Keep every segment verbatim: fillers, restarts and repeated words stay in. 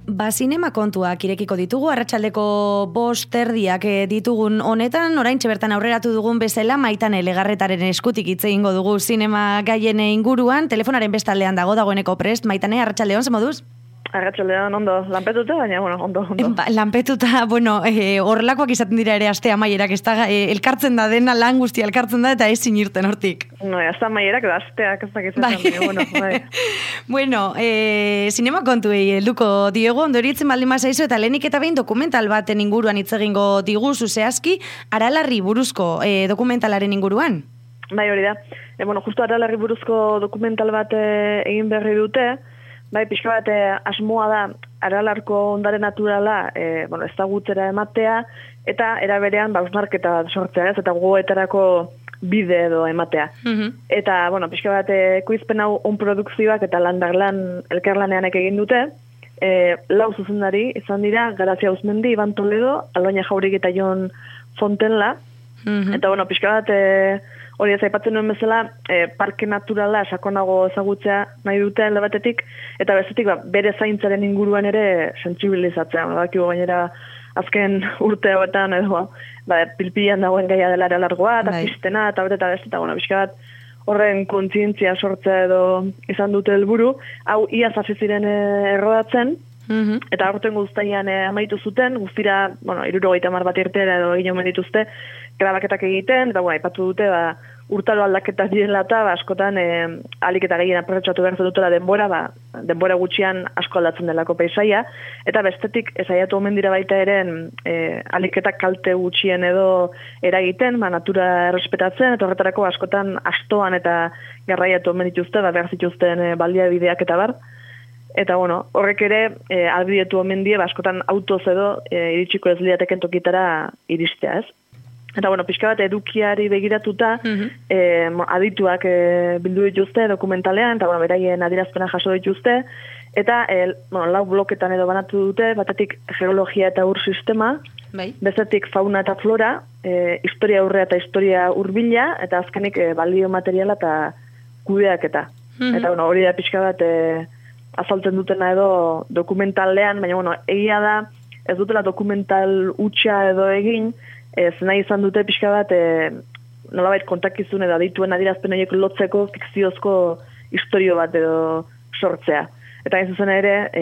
Ba, zinema kontuak irekiko ditugu, arratsaldeko bost erdiak ditugun honetan, oraintxe bertan aurreratu dugun bezala, Maitane Legarretaren eskutik hitz egingo dugu zinema gaien inguruan, telefonaren bestaldean dago dagoeneko prest. Maitane, arratsaldeon, ze moduz? Arratxaldean, ondo, lanpetuta, baina, bueno, ondo, ondo. Ba, lanpetuta, bueno, eh, horrelakoak izaten dira ere aste amaierak, ez da, eh, elkartzen da dena, lan guztia elkartzen da, eta ez sinirten hortik. No, aste amaierak, da, asteak, ez dakitzen, bai. bueno, bai. bueno, eh, zinema kontuei helduko diego, ondoritzen baldin bazaizu, eta lehenik eta behin dokumental baten inguruan hitz egingo diguzu zehazki, Aralarri buruzko eh, dokumentalaren inguruan? Bai, hori da. E, bueno, justo Aralarri buruzko dokumental bat eh, egin berri dute. Bai, pixka bat asmoa da Aralarko ondare naturala e, bueno, ezagutzera ematea eta eraberean bausnarketa sortzea, ez, eta gogoetarako bide edo ematea. Mm-hmm. Eta, bueno, pixka bat ekoizpen hau on produkzioak eta landarlan elkarlaneanek egin dute, e, lau zuzendari izan dira, Garazia Uzmendi, Iban Toledo, Aloña Jauregui eta Jon Fontenla. Mm-hmm. Eta, bueno, pixka bat e, hori ez aipatzen nuen bezala, e, parke naturala sakonago ezagutzea nahi dute alde batetik, eta bestetik ba, bere zaintzaren inguruan ere sentsibilizatzea. Badakigu gainera azken urte hauetan edo ba, pilpilan dagoen gaia dela Aralargoa, eta pistena, eta bete eta beste, eta bueno, pixka bat horren kontzientzia sortzea edo izan dute helburu, hau iaz hasi ziren errodatzen, mm-hmm. eta aurten guztaian eh, amaitu zuten, guztira, bueno, hirurogeita hamar bat irtera edo egin omen dituzte, grabaketak egiten, eta bueno, aipatu dute, ba, urtaro aldaketak direla eta ba, askotan eh, alik eta gehien aprobetxatu behar dutela denbora, ba, denbora gutxian asko aldatzen delako paisaia, eta bestetik ezaiatu omen dira baita eren eh, aliketak kalte gutxien edo eragiten, ba, natura errespetatzen, eta horretarako askotan astoan eta garraiatu omen dituzte, ba, behar zituzten eh, baliabideak eta bar. Eta, bueno, horrek ere, eh, albietu omen die, ba, askotan autoz edo eh, iritsiko ez liateken tokitara iristea, ez? Eta, bueno, pixka bat edukiari begiratuta, mm-hmm. eh, adituak eh, bildu dituzte dokumentalean, eta, bueno, beraien adierazpena jaso dituzte, eta, eh, bueno, lau bloketan edo banatu dute, batetik geologia eta ur sistema, bai. Bestetik fauna eta flora, eh, historia aurrea eta historia urbila, eta azkenik eh, balio materiala eta kudeaketa. Mm-hmm. Eta, bueno, hori da pixka bat eh, azaltzen dutena edo dokumentalean, baina, bueno, egia da, ez dutela dokumental hutsa edo egin, ez nahi izan dute pixka bat e, nolabait kontakizun edo adituen adierazpen horiek lotzeko fikziozko historio bat edo sortzea. Eta hain zuzen ere, e,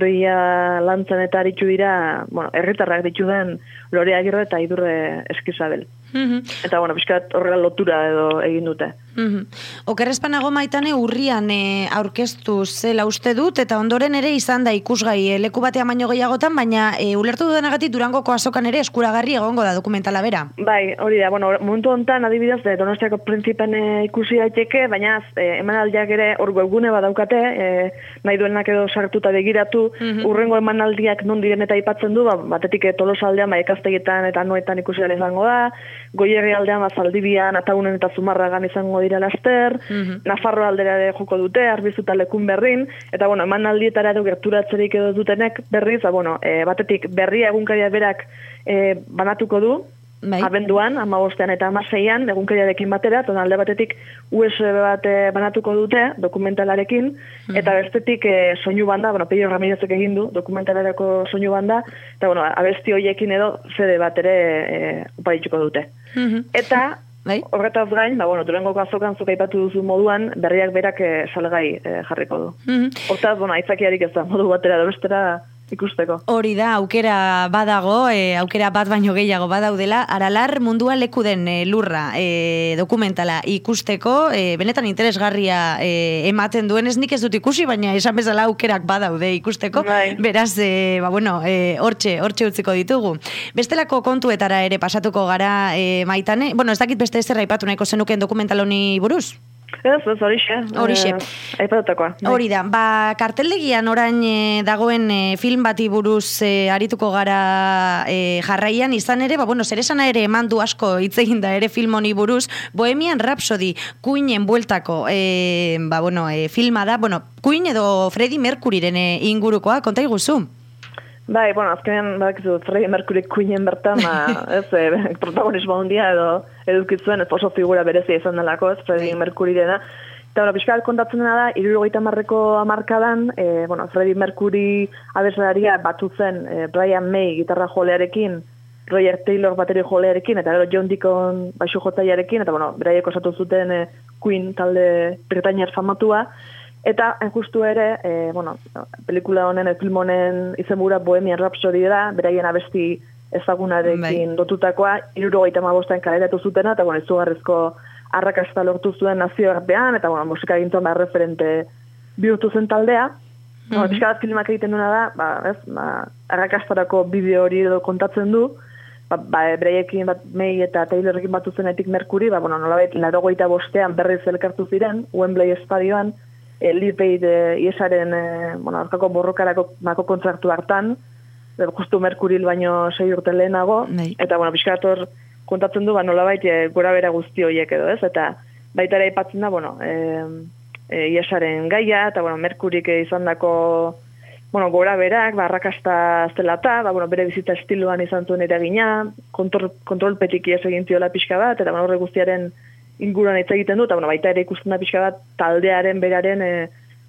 gidoia lantzen eta aritu dira, bueno, herritarrak ditu den Lore Agirre eta Idurre Eskizabel. Mm-hmm. Eta, bueno, pixka bat horrela lotura edo egin dute. Mm-hmm. Okerrezpanago Maitane urrian e, aurkeztu zela uste dut, eta ondoren ere izan da ikusgai e, leku batean baino gehiagotan, baina e, ulertu dudanagatik Durangoko azokan ere eskuragarri egongo da dokumentala bera. Bai, hori da, bueno, momentu honetan adibidez de Donostiako Printzipen e, ikusi daiteke, baina e, emanaldiak ere hor webgune badaukate, e, nahi duenak edo sartuta begiratu, mm-hmm. urrengo emanaldiak non diren eta aipatzen du, ba, batetik e, Tolosaldean, ba, ikastegitan eta noetan ikusi dela izango da, Goierri aldean, ba, Zaldibian, Ataunen eta Zumarragan izango dira laster, mm-hmm. Nafarro aldera ere joko dute, Arbizu eta Lekun berrin, eta bueno, eman aldietara edo gerturatzerik edo dutenek berriz, ba, bueno, e, batetik berria egunkaria berak e, banatuko du, bai. Abenduan, hamabostean eta hamaseian, egunkariarekin batera, eta alde batetik U S B bat e, banatuko dute, dokumentalarekin, mm-hmm. eta bestetik e, soinu banda, bueno, Peio Ramirezek egin du, dokumentalareko soinu banda, eta bueno, abesti hoiekin edo C D bat ere e, uparituko dute. Mm-hmm. Eta, bai? Horretaz gain, ba, bueno, Durangoko azokan zuk aipatu duzu moduan, berriak berak e, salgai e, jarriko du. Mm-hmm. Hortaz, bueno, aitzakiarik ez da, modu batera edo bestera ikusteko. Hori da, aukera badago, e, aukera bat baino gehiago badaudela, Aralar mundua leku den e, lurra e, dokumentala ikusteko, e, benetan interesgarria e, ematen duen, ez nik ez dut ikusi, baina esan bezala aukerak badaude ikusteko, bai. Beraz, e, ba, bueno, e, hortxe, hortxe utziko ditugu. Bestelako kontuetara ere pasatuko gara, e, Maitane, bueno, ez dakit beste ezer aipatu nahiko zenuken dokumental honi buruz? Ez, ez, horixe. Horixe. E, Aipatutakoa. Hori da, ba, karteldegian orain e, dagoen e, film bati buruz e, arituko gara e, jarraian, izan ere, ba, bueno, zeresana ere eman du asko hitz egin da ere film honi buruz, Bohemian Rhapsody, Queenen bueltako, e, ba, bueno, e, filma da, bueno, Queen edo Freddie Mercuryren e, ingurukoa, konta iguzu? Bai, bueno, azkenean, badakizu, Freddie Mercury Queenen bertan, ma, ez, e, protagonismo handia edo edukitzuen, oso figura berezia izan delako, ez, Freddie Mercury dena, Eta, bueno, pixka bat kontatzen dena da, hirurogeita hamarreko hamarkadan, e, bueno, Freddie Mercury abeslaria batu zen e, Brian May gitarra jolearekin, Roger Taylor bateri jolearekin, eta gero John Deacon baixu jotzaiarekin, eta, bueno, beraiek osatu zuten e, Queen talde britainiar famatua, eta, hain justu ere, e, bueno, pelikula honen, e, film honen izenbura Bohemian Rhapsody da, beraien abesti ezagunarekin lotutakoa, hirurogeita hamabostean kaleratu zutena, eta, bueno, izugarrizko arrakasta lortu zuen nazioartean, eta, bueno, musika gintzen da referente bihurtu zen taldea. Mm -hmm. Pixka bat filmak egiten duna da, ba, ez, ba, arrakastarako bideo hori edo kontatzen du, ba, ba, bereiekin bat May eta Taylorrekin batu zenetik Mercury, ba, bueno, nolabait, laurogeita bostean berriz elkartu ziren, Wembley estadioan, e, Live Aid e, iesaren, e, bueno, aurkako borrokarako mako kontraktu hartan, e, justu Mercury baino sei urte lehenago, nee. Eta, bueno, pixka bat hor, kontatzen du, ba, nolabait, e, gora bera guzti horiek edo, ez? Eta baita ere aipatzen da, bueno, e, e, iesaren gaia, eta, bueno, Merkurik izan dako, bueno, gora berak, ba, arrakasta zelata, ba, bueno, bere bizitza estiloan izan zuen eragina, kontrol, kontrolpetik ies egin ziola pixka bat, eta, bueno, horre guztiaren inguruan hitz egiten du, eta, bueno, baita ere ikusten da pixka bat, taldearen beraren e,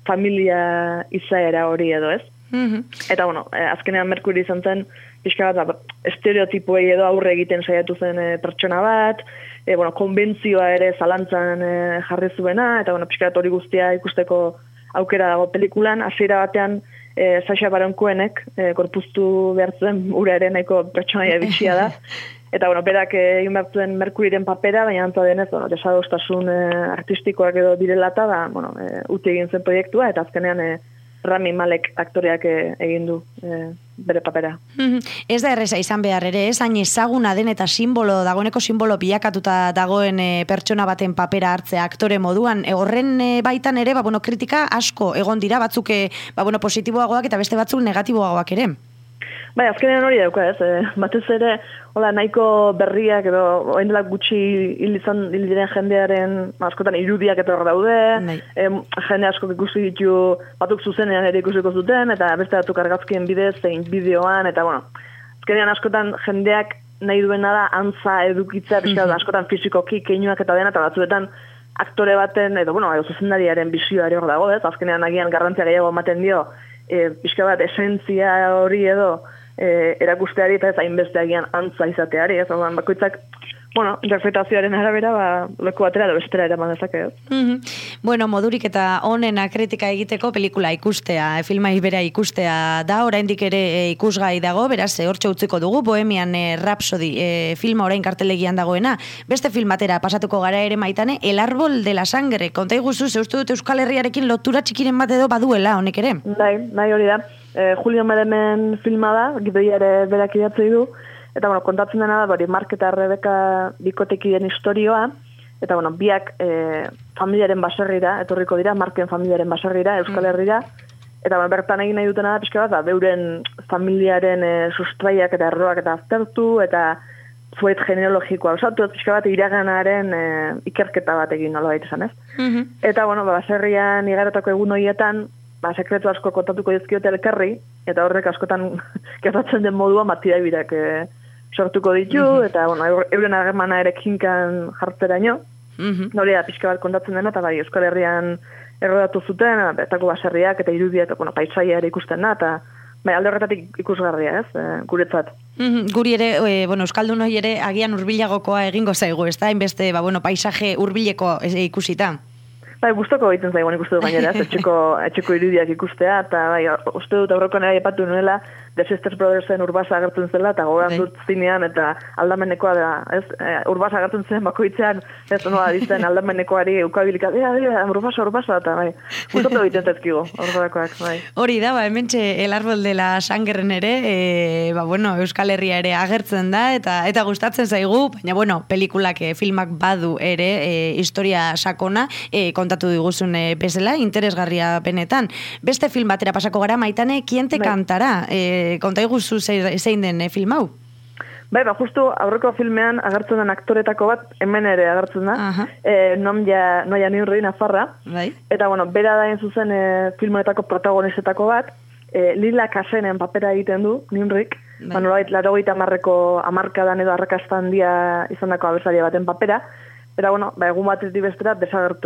familia izaera hori edo, ez? Mm-hmm. Eta, bueno, e, azkenean Mercury izan zen, pixka bat, estereotipoei edo aurre egiten saiatu zen e, pertsona bat, e, bueno, konbentzioa ere zalantzan e, jarri zuena, eta, bueno, pixka bat hori guztia ikusteko aukera dago pelikulan, hasiera batean e, Sacha Baron Cohenek e, korpuztu behar zuen ura ere nahiko pertsonaia bitxia da, eta, bueno, berak egin behar zuen Mercuryren papera, baina antza denez, bueno, desadostasun e, artistikoak edo direlata, da, bueno, e, uti egin zen proiektua, eta azkenean e, Rami Malek aktoreak egin du e, bere papera. Ez da erreza izan behar ere, ez hain ezaguna den eta simbolo, dagoeneko simbolo bilakatuta dagoen e, pertsona baten papera hartzea aktore moduan. E, horren e, baitan ere, ba, bueno, kritika asko egon dira, batzuk e, ba, bueno, positiboagoak eta beste batzuk negatiboagoak ere. Bai, azkenean hori dauka, ez? E, batez ere, hola, nahiko berriak edo oendelak gutxi hil izan hil diren jendearen, askotan irudiak eta hor daude, e, jende asko ikusi ditu batuk zuzenean ere ikusiko zuten, eta beste batzuk argazkien bidez, zein bideoan, eta, bueno, azkenean askotan jendeak nahi duena da antza edukitza, pixka, mm-hmm. askotan fizikoki, keinuak eta dena, eta batzuetan aktore baten, edo, bueno, edo zuzendariaren bizioari hor dago, ez? Azkenean agian garrantzia gehiago ematen dio, e, pixka bat, esentzia hori edo, E, erakusteari eta ez hainbeste agian antza izateari, ez orduan bakoitzak, bueno, interpretazioaren arabera, ba, leku batera edo bestera eraman dezake, ez? Mm-hmm. Bueno, modurik eta onena kritika egiteko pelikula ikustea, filma ibera ikustea da, oraindik ere e, ikusgai dago, beraz, e, hortxe utziko dugu, Bohemian e, Rhapsody e, filma orain kartelegian dagoena, beste filmatera pasatuko gara ere Maitane, El Árbol de la Sangre, konta iguzu, ze uste dut Euskal Herriarekin lotura txikiren bat edo baduela, honek ere? Bai, bai hori da. Eh, Julio Meremen filma da, gidoia ere berak idatzei du, eta, bueno, kontatzen dena da, bori, Mark eta Rebeka bikotekiden historioa, eta, bueno, biak eh, familiaren baserrira, etorriko dira, Marken familiaren baserrira, Euskal Herrira, eta, bueno, bertan egin nahi dutena da, pixka bat, da, beuren familiaren eh, sustraiak eta erroak eta aztertu, eta zuet genealogikoa osatu, pixka bat, iraganaren eh, ikerketa bat egin nola baita esan, ez? Mm-hmm. Eta, bueno, ba, baserrian igarotako egun horietan, ba, sekretu asko kontatuko dizkiote elkarri, eta horrek askotan gertatzen den modua matidaibirak e, sortuko ditu, mm-hmm. eta, bueno, euren harremana ere kinkan jartzeraino, mm-hmm. hori da, pixka bat kontatzen dena, eta bai, Euskal Herrian errodatu zuten, betako baserriak eta irudiak, bueno, paisaia ere ikusten da, eta bai, alde horretatik ikusgarria, ez, e, guretzat. Mm-hmm. Guri ere, e, bueno, Euskaldun hori ere agian hurbilagokoa egingo zaigu, ez da, hainbeste, ba, bueno, paisaje hurbileko e, ikusita. Bai, gustoko egiten zaigu, nik uste dut gainera, etxeko, etxeko irudiak ikustea, eta bai, uste dut aurreko nera epatu nuela, The Sisters Brothersen Urbasa agertzen zela, eta gogoran dut zinean, eta aldamenekoa da, ez, e, Urbasa agertzen zen bakoitzean, ez noa ditzen aldamenekoari eukabilika, ea, ea, Urbasa, Urbasa, eta bai, gustoko egiten zaizkigu, horrelakoak, bai. Hori da, ba, hementxe El Árbol de la Sangren ere, e, ba, bueno, Euskal Herria ere agertzen da, eta eta gustatzen zaigu, baina, bueno, pelikulak, e, filmak badu ere, e, historia sakona, e, kontatu diguzun e, bezala, interesgarria benetan. Beste film batera pasako gara, Maitane, Quien te kantará? E, konta iguzu zein den e, film hau? Bai, ba, justu aurreko filmean agertzen den aktoretako bat, hemen ere agertzen da, uh-huh. e, Noia, Noia Nirri Nafarra, bai. Eta, bueno, bera da zuzen e, filmoetako protagonistetako bat, e, Lila Kasenen papera egiten du, Nirrik, bai. Ba, nolabait, larogeita hamarreko hamarkadan edo arrakasta handia izandako abesaria baten papera, eta, bueno, ba, egun batetik bestera desagertu.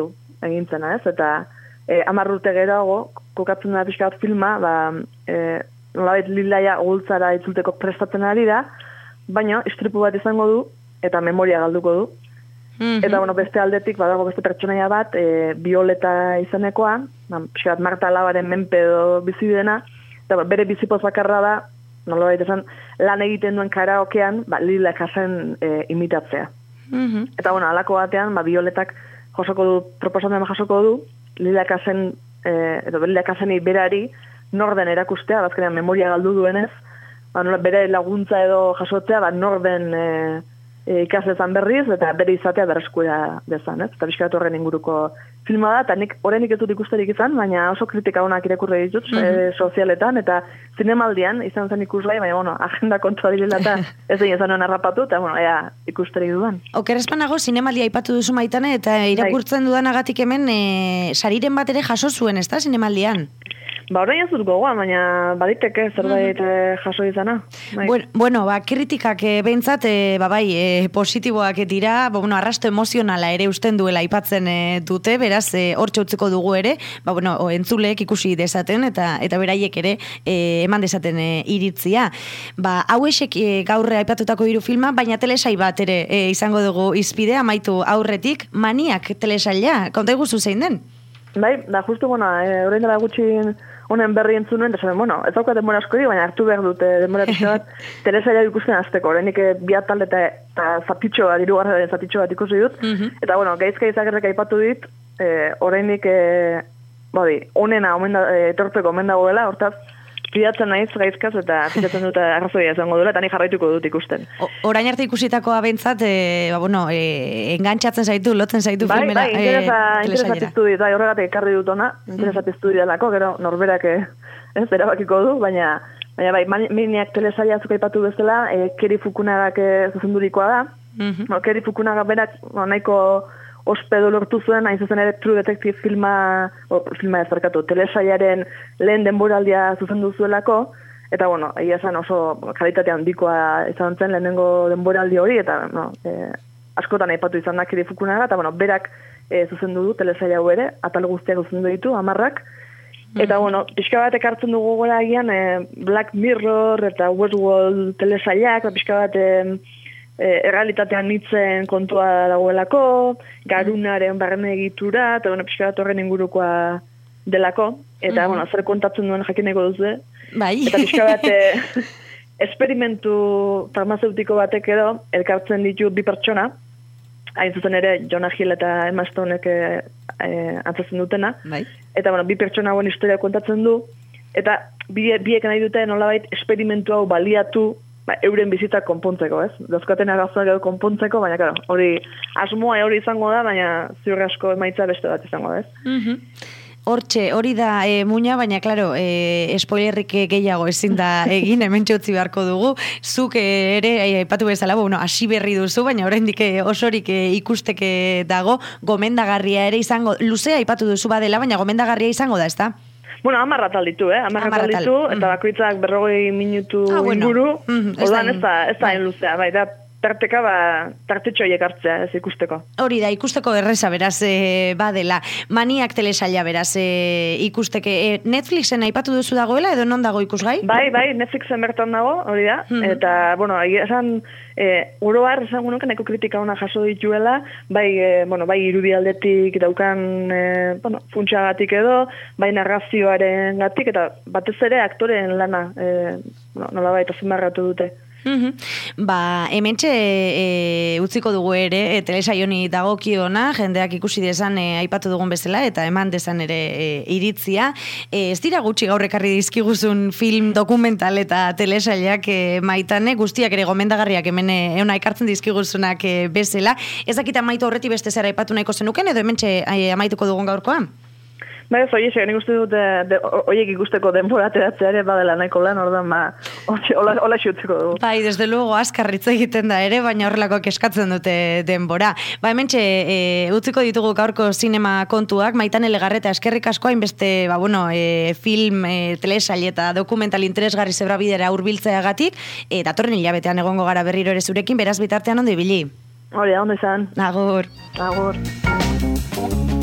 egintzena, ez? Eta e, hamar urte geroago, kokatzen da pixka bat filma, ba, e, nolabait lilaia gultzara itzulteko prestatzen ari da, baina istripu bat izango du, eta memoria galduko du. Mm-hmm. Eta, bueno, beste aldetik, badago beste pertsonaia bat, e, Violeta izanekoa, ba, pixka bat Marta Alabaren menpe edo bizi dena, eta ba, bere bizipoz bakarra da, nolabait esan, lan egiten duen karaokean, ba, Lila Kasen e, imitatzea. Mm-hmm. Eta, bueno, alako batean, ba, Violetak jasoko du, proposatzen jasoko du, Lila Kasen, e, edo Lila Kaseni berari, norden erakustea, bazkenean memoria galdu duenez, ba, nola, bere laguntza edo jasotzea, ba, norden e, e, ikaslezan berriz, eta bere izatea berreskura dezan, ez? Eta bizkatu horren inguruko filma da, eta nik oraindik ez dut ikusterik izan, baina oso kritika honak irakurri ditut, mm-hmm. e, sozialetan, eta zinemaldian izan zen ikusgai, baina, bueno, agenda kontua direla eta ez egin zanen harrapatu, eta, bueno, ea, ikusterik dudan. Okerrezpanago, zinemaldia aipatu duzu Maitane, eta irakurtzen dudanagatik hemen, e, sariren bat ere jaso zuen, ez da, zinemaldian? Ba, orain ez dut gogoa, baina baditeke zerbait mm-hmm. jaso izana. Bai. Bueno, bueno, ba, kritikak e, behintzat, e, ba, bai, e, positiboak dira, ba, bueno, arrasto emozionala ere usten duela aipatzen e, dute, beraz, e, hortxe utziko dugu ere, ba, bueno, o, entzuleek ikusi dezaten, eta eta beraiek ere e, eman dezaten e, iritzia. Ba, hauesek e, gaurre aipatutako hiru filma, baina telesai bat ere e, izango dugu izpidea, amaitu aurretik, Maniak telesaila, konta iguzu zein den? Bai, da, justu, bueno, e, orain dela gutxi honen berri entzunuen, eta zaten, bueno, ez daukat denbora asko di, baina hartu behar dute denbora pixka bat, telesaila ikusten azteko, horrenik bi atal eta, eta zatitxo bat, irugarren zatitxo bat ikusi dut, mm-hmm. eta, bueno, gaizka izagerrek aipatu dit, e, horrenik, e, bodi, onena omen da, e, etortzeko omen dagoela, hortaz, pidatzen naiz gaizkaz eta pidatzen dut arrazoia izango dela, eta ni jarraituko dut ikusten. O, orain arte ikusitakoa bentsat, e, ba, bueno, e, engantxatzen zaitu, lotzen zaitu bai, filmera. Bai, interesa, e, interesatiztu dit, bai, horregatik ekarri dut ona, interesatiztu didelako, gero norberak ez, erabakiko du, baina, baina bai, Maniak telesaila zuk aipatu bezala, e, Keri Fukunagak e, zuzendurikoa da, mm-hmm. no, Keri Fukunaga berak, no, nahiko ospedo lortu zuen, hain zuzen ere True Detective filma, o, filma ezarkatu, telesailaren lehen denboraldia zuzendu zuelako, eta, bueno, egia esan oso kalitate handikoa izan zen lehenengo denboraldi hori, eta, no, e, askotan aipatu izan da Keri Fukunaga, eta, bueno, berak e, zuzendu du telesaila hau ere, atal guztiak zuzendu ditu, hamarrak, eta, bueno, pixka bat ekartzen dugu gora agian, e, Black Mirror eta Westworld telesailak, pixka bat, e, E, errealitatean nitzen kontua dagoelako, garunaren barrene egitura, eta bueno, pixka bat horren ingurukoa delako, eta mm-hmm. bueno, zer kontatzen duen jakineko duzu, bai. Eta pixka bat e, esperimentu farmazeutiko batek edo, elkartzen ditu bi pertsona, hain zuzen ere Jonah Hill eta Emma Stonek e, e, antzatzen dutena, bai. Eta bueno, bi pertsona hauen historia kontatzen du, eta biek nahi dute nolabait esperimentu hau baliatu, ba, euren bizitza konpontzeko, ez? Dozkaten arazoak edo konpontzeko, baina, claro, hori asmoa hori izango da, baina ziur asko emaitza beste bat izango da, ez? Mm-hmm. Hortxe, hori da e, muina, baina, klaro, e, spoilerrik gehiago ezin da egin, hemen txotzi beharko dugu. Zuk ere, aipatu bezala, bueno, hasi berri duzu, baina oraindik osorik e, ikusteke dago, gomendagarria ere izango, luzea aipatu duzu badela, baina gomendagarria izango da, ez da? Bueno, amarratal ditu, eh? Amarratal ditu, eta bakoitzak berrogei minutu ah, bueno. inguru. Mm-hmm. Ordan ez da, ez da luzea, bai, da tarteka, ba, tartetxoiek hartzea, ez ikusteko. Hori da, ikusteko erreza, beraz, e, badela. Maniak telesaila, beraz, e, ikusteke. E, Netflixen aipatu duzu dagoela, edo non dago ikusgai? Bai, bai, Netflixen bertan dago, hori da. Mm-hmm. Eta, bueno, esan, e, oroar, esan gunuken, eko kritika ona jaso dituela, bai, e, bueno, bai, irudialdetik daukan, e, bueno, funtsagatik edo, bai, narrazioaren gatik, eta batez ere aktoreen lana, e, no, nola baita zimarratu dute. Mm-hmm. Ba, hementxe e, utziko dugu ere, e, telesaioni dagokiona, jendeak ikusi dezan e, aipatu dugun bezala, eta eman dezan ere e, iritzia. E, ez dira gutxi gaur ekarri dizkiguzun film dokumental eta telesailak e, Maitane, guztiak ere gomendagarriak hemen euna ekartzen dizkiguzunak e, bezala. Ez dakita amaitu horreti beste zera aipatu nahiko zenuken, edo hementxe e, amaituko dugun gaurkoa? Ba ez, oie, nik uste dut, de, oiek ikusteko denbora ateratzea ere badela nahiko lan, ordan, ba, hola, hola xutzeko dugu. Bai, desde luego, askarritza egiten da ere, baina horrelako eskatzen dute denbora. Ba, hementxe, e, utziko ditugu gaurko zinema kontuak, Maitane Legarreta, eskerrik asko, hainbeste, ba, bueno, e, film, e, telesail eta dokumental interesgarri zebra bidera hurbiltzeagatik, e, datorren hilabetean egongo gara berriro ere zurekin, beraz bitartean ondo ibili. Hori, ondo izan. Agur. Agur.